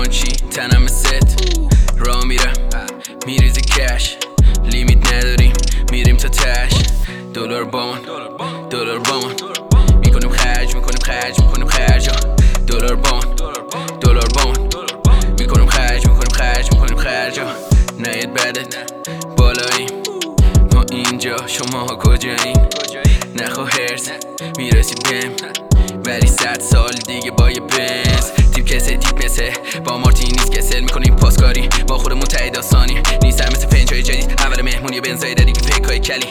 جیوانچی تنم ست را میرم میریزی کش لیمیت نداریم میریم تا تش دلار با من میکنیم خرج دلار با من میکنیم خرج نیت بدت بالاییم ما اینجا شماها کجایین نخوا هرس میرسی بهم ولی 100 سال دیگه با یه بنز تیپ کسه تیپ مثه با مارتینیز کسل میکنیم پاسکاری با خودمون تایید آسانی نیستم مثل فنجای جدید اول مهمونی بنزای دادی که فکرهای کلی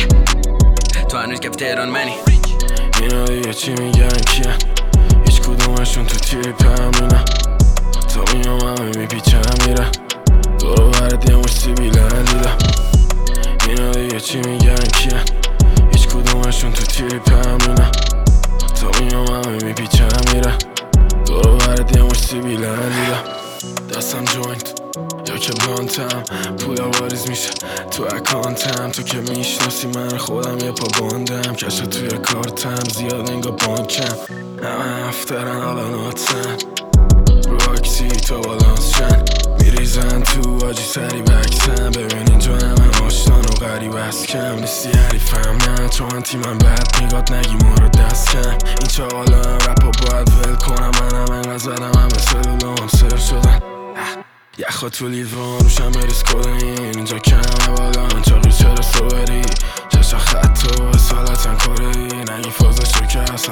تو هنوز کف تهران منی اینا دیگه چی میگن کیه هیچ کدومشون تو تیپ همینه تا میام همه میپیچم میره دورو برد یه مش سیبیلن دیدم اینا دیگه چی میگن کیه هیچ کدومشون تو تیپ همینه تا میام همه میپیچم میره دورو برد یه مش سیبیلن دیدم دستم جوینت یا که بلانتم پولا واریز میشه تو اکانتم تو که میشناسی من خودم یه پا باندم کشا توی کارتم زیاد انگا بانکم همه افترن حالا ناتن رو اکسی تا بالانس شن میریزن تو آجی سری بکسن ببین اینجا همه آشنان و غریب از کم نیستی حریفم نه چون تیمم بد میگاد نگی ما رو دست کم این چاقالا هم رپا باید ول کنم منم انقدر زدم همه سلولام سر شدن یخا تو لیوان روشم بریز کدین اینجا کمه بالا چاقی چرا سوبری چشا خط و اصالتا کره نگی فازشو که اصلا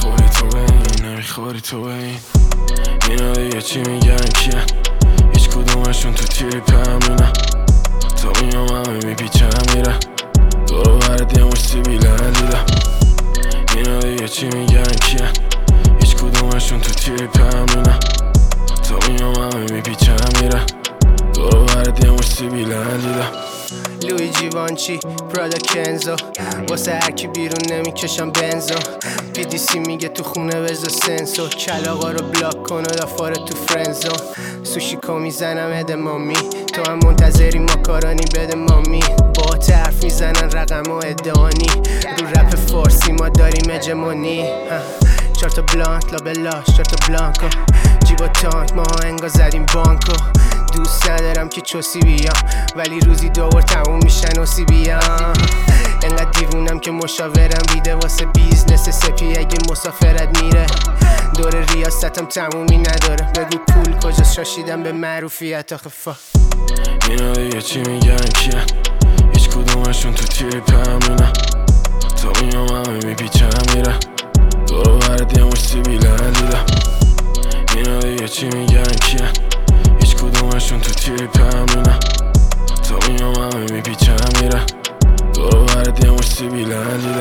نمیخوری تو به این اینا دیگه چی میگن کیه هیچ کدومشون تو تیپ همینه تا میام همه میپیچم میره دورو برد یه مش سیبیلن دیدم اینا دیگه چی میگن کیه هیچ کدومشون تو تیپ همینه تا میام همه میپیچم میره دورو برد یه مش سیبیلن دیدم لوی جیوانچی پرادا کنزو واسه هرکی بیرون نمیکشم بنزو PDC میگه تو خونه بزا سنسو کلاغا رو بلاک کن و دافاره تو فرنزو سوشی کو میزنم ادمامی تو هم منتظری ماکارانی بده مامی با حرف میزنن رقم و ادانی رو رپ فارسی ما داریم اجمانی 4 تا بلانت لابلاش 4 تا بلانکو جیبا تانک ما انگا زدیم بانکو دوست ندارم که چوسی بیام ولی روزی 2 بار تموم میشن و سی بیام انقدر دیوونم که مشاورم بیده واسه بیزنس سپی اگه مسافرت میره دور ریاستم تمومی نداره بگو پول کجاست شاشیدم به معروفیت آخه فا اینا دیگه چی میگن کیه هیچ کدومشون تو تیپ همینه تا میام همه میپیچم میره دورو برد یه مش سیبیلن دیدم اینا دیگه چی میگن کیه هیچ کدومشون تو تیپ همینه تا میام همه میپیچم میره دورو برد یه مش سیبیلن دیدم